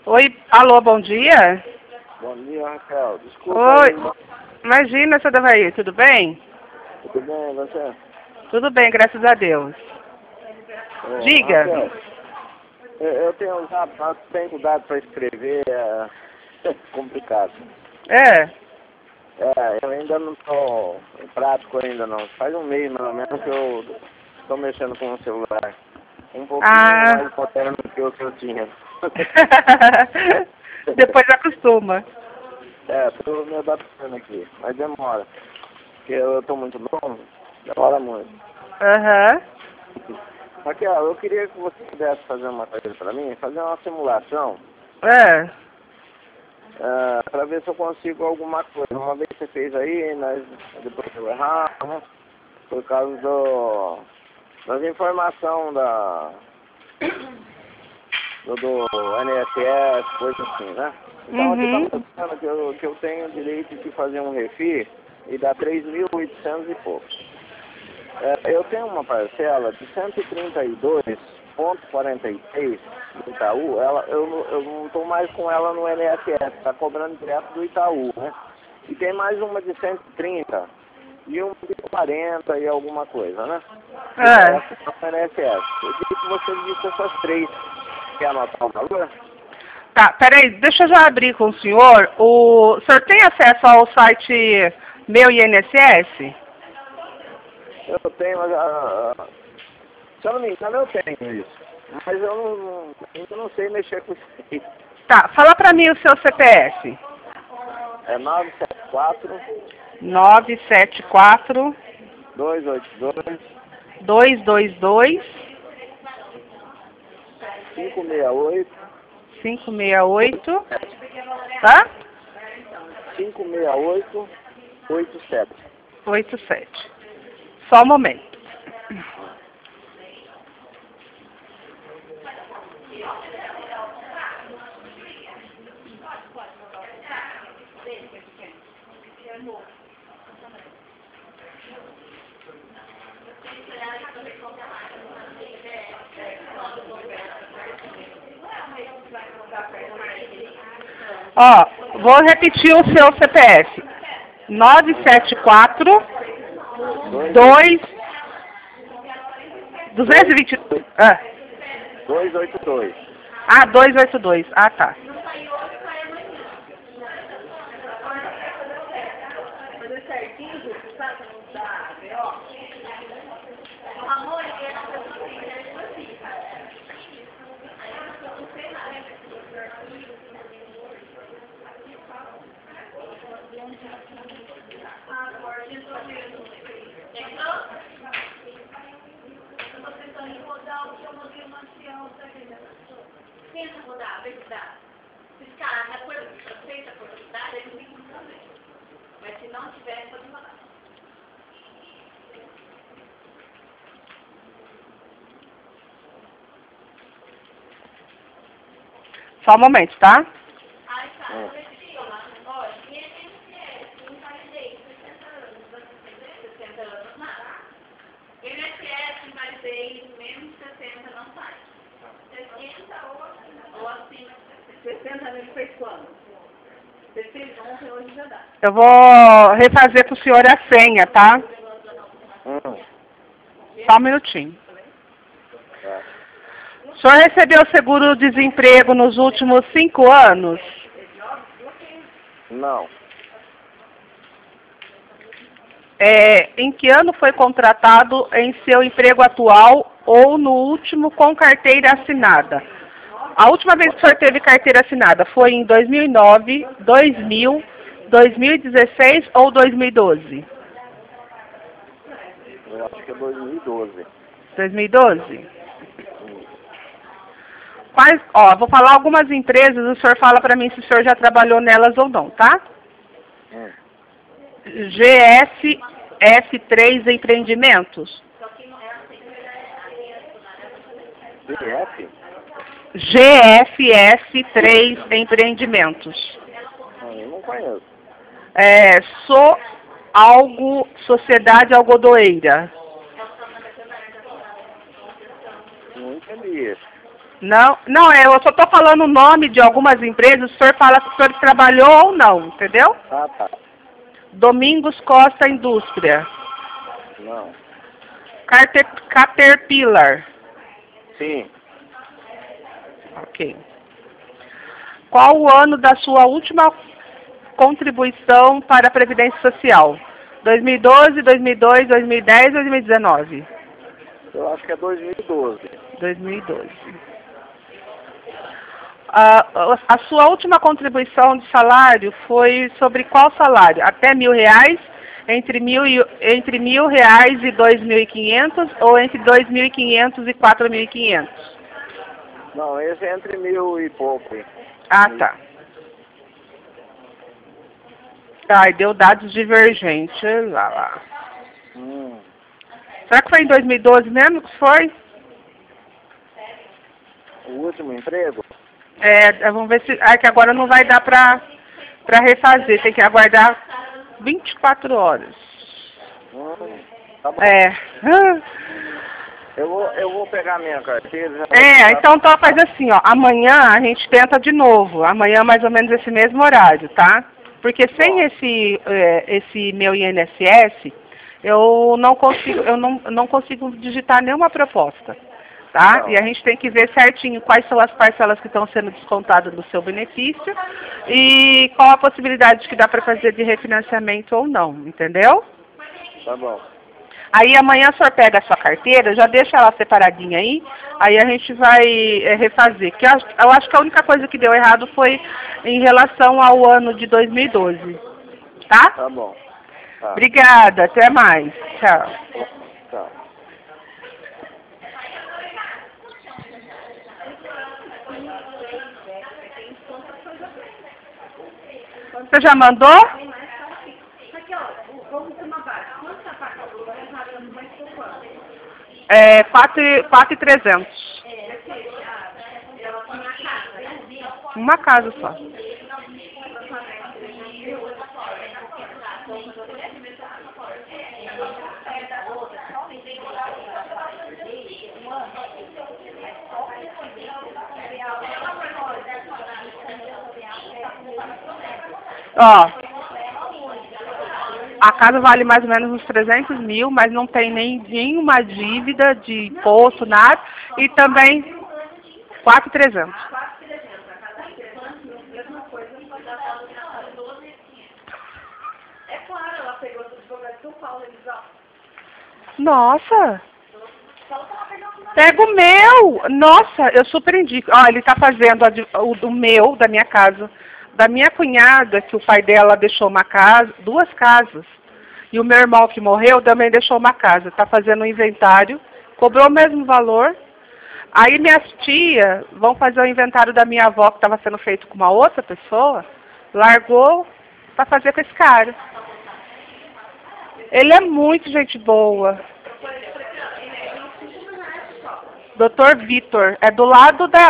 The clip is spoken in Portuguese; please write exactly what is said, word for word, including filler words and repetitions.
Oi, alô, bom dia? Bom dia, Raquel. Desculpa Oi, aí. imagina, seu Davaí, tudo bem? Tudo bem, você? Tudo bem, graças a Deus. Ô, Diga. Raquel, eu, eu tenho usado, eu tenho cuidado para escrever, é complicado. É, É, eu ainda não estou em prático ainda não. Faz um mês, mais ou menos, que eu estou mexendo com o celular. Um pouquinho ah... mais moderno do que o que eu tinha. Depois acostuma. É, estou me adaptando aqui, mas demora. Porque eu estou muito novo, demora muito. Aham. Raquel, eu queria que você pudesse fazer uma coisa para mim, fazer uma simulação, É. uh, para ver se eu consigo alguma coisa. Uma vez você fez aí, nós, depois eu errar, né? Por causa do, das informações da, do, do N S S, coisa assim, né? Então aqui está Uhum. mostrando que eu, que eu tenho direito de fazer um refis e dá três mil e oitocentos e pouco. É, eu tenho uma parcela de cento e trinta e dois vírgula quarenta e seis do Itaú, ela, eu, não- eu não estou mais com ela no N S S, está cobrando direto do Itaú, né? E tem mais uma de cento e trinta e uma de quarenta e alguma coisa, né? Que É. essa é o N S S. Eu queria que você visse essas três. Quer anotar o valor? Tá, peraí, deixa eu já abrir com o senhor. O senhor tem acesso ao site Meu I N S S? Eu tenho, mas, ah, ah, se eu não me engano, eu tenho isso. Mas eu não, não, ainda não sei mexer com isso aí. Tá, fala pra mim o seu C P F. É nove sete quatro, nove sete quatro, dois oito dois, dois dois dois, cinco seis oito, cinco seis oito. Tá? cinco seis oito, oito sete. oito sete. Só um momento. Ó, vou repetir o seu C P F. nove sete quatro, dois, duzentos e vinte. Ah, dois oito dois. ah, duzentos e oitenta e dois. Ah, tá. Tenta rodar, vê se dá. Se ficar na coisa feita por velocidade, aí não tem como fazer. Mas se não tiver, pode rodar. Só um momento, tá? Aí tá, vou repetir. Olha, I N S S, invalidei sessenta anos, você entendeu? sessenta anos, nada. I N S S, invalidei menos de sessenta, não faz. sessenta ou acima de sessenta. sessenta anos fez quando? Você fez ontem, hoje já dá. Eu vou refazer pro senhor a senha, tá? Hum, Só um minutinho. tá. O senhor recebeu seguro-desemprego nos últimos cinco anos? Não. É, em que ano foi contratado em seu emprego atual ou no último com carteira assinada? A última vez que o senhor teve carteira assinada foi em dois mil e nove, dois mil, dois mil e dezesseis ou dois mil e doze? Eu acho que é dois mil e doze. dois mil e doze? Hum. Quais, ó, vou falar algumas empresas, o senhor fala para mim se o senhor já trabalhou nelas ou não, tá? Hum. G S S três Empreendimentos. B F? G F S três Empreendimentos. Não, eu não conheço. É, sou algo, Sociedade Algodoeira. Não entendi isso. Não, não, é, eu só estou falando o nome de algumas empresas, o senhor fala se o senhor trabalhou ou não, entendeu? Ah, tá. Domingos Costa Indústria. Não. Carte- Caterpillar. Sim. Ok. Qual o ano da sua última contribuição para a Previdência Social? dois mil e doze, dois mil e dois, dois mil e dez, dois mil e dezenove? Eu acho que é dois mil e doze. dois mil e doze. A, a sua última contribuição de salário foi sobre qual salário? Até mil reais, entre mil, e, entre mil reais e dois mil e quinhentos ou entre dois mil e quinhentos e quatro mil e quinhentos? Não, esse é entre mil e pouco. Hein? Ah, tá. Ai, deu dados divergentes. Lá, lá. Hum. Será que foi em dois mil e doze mesmo que foi? O último emprego? É, vamos ver se... Ah, que agora não vai dar pra, pra refazer. Tem que aguardar vinte e quatro horas. Hum, tá bom. É. Eu vou, eu vou pegar minha carteira. Já vou É, pegar- então tá, faz assim, ó. Amanhã a gente tenta de novo. Amanhã mais ou menos esse mesmo horário, tá? Porque sem Bom. esse, é, esse meu I N S S, eu não consigo, eu não, não consigo digitar nenhuma proposta, tá? Não. E a gente tem que ver certinho quais são as parcelas que estão sendo descontadas do seu benefício e qual a possibilidade que dá para fazer de refinanciamento ou não, entendeu? Tá bom. Aí amanhã o senhor pega a sua carteira, já deixa ela separadinha aí, aí a gente vai é, refazer. Que eu, acho- eu acho que a única coisa que deu errado foi em relação ao ano de dois mil e doze. Tá? Tá bom. Tá. Obrigada, até mais. Tchau. Tchau. Você já mandou? Aqui, ó, vamos ter uma base. Quanto tá pagando? Vai pagando mais por quanto? É quatro mil e trezentos. É, ela tá na casa, né? Uma casa só. Ó, a casa vale mais ou menos uns trezentos mil, mas não tem nem nenhuma dívida de imposto, nada. E também quatro mil e trezentos. É claro, ela pegou do advogado de São Paulo, eles, ó. Nossa, Fala que ela pegou com pega o meu. Nossa, eu super indico. Ó, ele tá fazendo a de- o do meu, da minha casa. Da minha cunhada, que o pai dela deixou uma casa, duas casas. E o meu irmão que morreu também deixou uma casa. Tá fazendo um inventário, cobrou o mesmo valor. Aí minhas tias vão fazer o inventário da minha avó, que estava sendo feito com uma outra pessoa, largou para fazer com esse cara. Ele é muito gente boa. doutor Vitor, é do lado da,